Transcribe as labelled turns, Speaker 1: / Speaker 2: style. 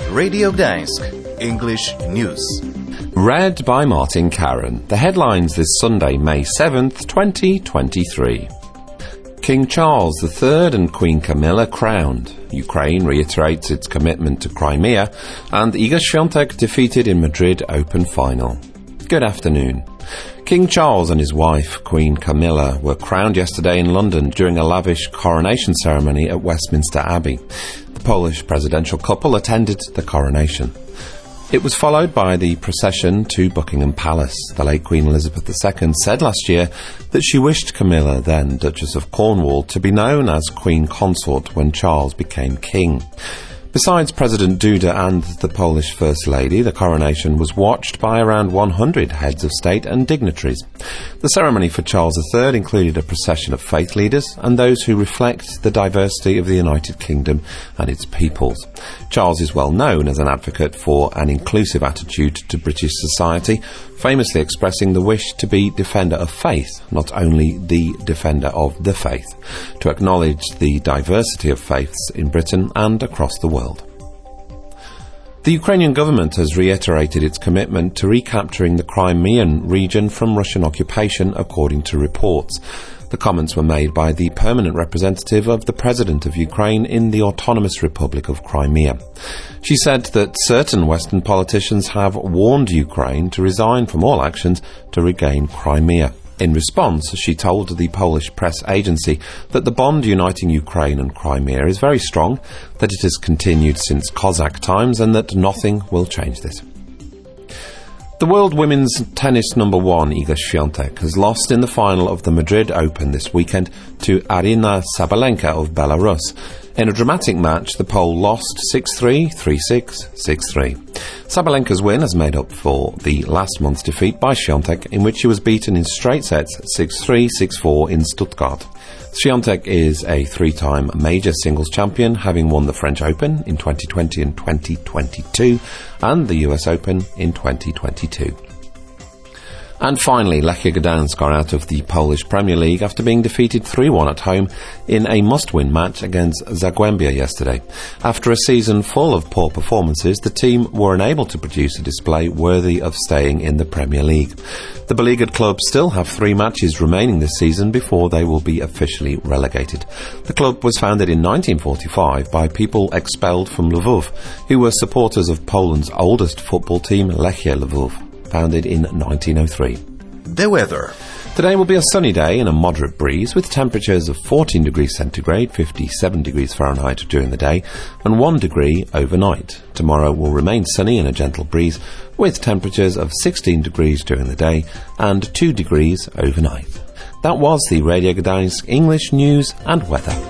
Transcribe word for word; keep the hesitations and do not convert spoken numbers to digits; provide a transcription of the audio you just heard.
Speaker 1: Radio Gdańsk, English News.
Speaker 2: Read by Martin Karen. The headlines this Sunday, May seventh, twenty twenty-three. King Charles the Third and Queen Camilla crowned. Ukraine reiterates its commitment to Crimea, and Iga Świątek defeated in Madrid Open final. Good afternoon. King Charles and his wife, Queen Camilla, were crowned yesterday in London during a lavish coronation ceremony at Westminster Abbey. The Polish presidential couple attended the coronation. It was followed by the procession to Buckingham Palace. The late Queen Elizabeth the Second said last year that she wished Camilla, then Duchess of Cornwall, to be known as Queen Consort when Charles became king. Besides President Duda and the Polish First Lady, the coronation was watched by around one hundred heads of state and dignitaries. The ceremony for Charles the Third included a procession of faith leaders and those who reflect the diversity of the United Kingdom and its peoples. Charles is well known as an advocate for an inclusive attitude to British society, famously expressing the wish to be defender of faith, not only the defender of the faith, to acknowledge the diversity of faiths in Britain and across the world. The Ukrainian government has reiterated its commitment to recapturing the Crimean region from Russian occupation, according to reports. The comments were made by the permanent representative of the President of Ukraine in the Autonomous Republic of Crimea. She said that certain Western politicians have warned Ukraine to resign from all actions to regain Crimea. In response, she told the Polish press agency that the bond uniting Ukraine and Crimea is very strong, that it has continued since Cossack times, and that nothing will change this. The world women's tennis number one, Iga Świątek, has lost in the final of the Madrid Open this weekend to Aryna Sabalenka of Belarus. In a dramatic match, the Pole lost six three, three six, six three. Sabalenka's win has made up for the last month's defeat by Świątek, in which she was beaten in straight sets six three, six four in Stuttgart. Świątek is a three-time major singles champion, having won the French Open in twenty twenty and twenty twenty-two, and the U S Open in twenty twenty-two. And finally, Lechia Gdańsk are out of the Polish Premier League after being defeated three one at home in a must-win match against Zagłębie yesterday. After a season full of poor performances, the team were unable to produce a display worthy of staying in the Premier League. The beleaguered club still have three matches remaining this season before they will be officially relegated. The club was founded in nineteen forty-five by people expelled from Lwów, who were supporters of Poland's oldest football team, Lechia Lwów, founded in nineteen oh three.
Speaker 1: The weather.
Speaker 2: Today will be a sunny day and a moderate breeze with temperatures of fourteen degrees centigrade, fifty-seven degrees Fahrenheit during the day, and one degree overnight. Tomorrow will remain sunny and a gentle breeze with temperatures of sixteen degrees during the day and two degrees overnight. That was the Radio Gdańsk English News and Weather.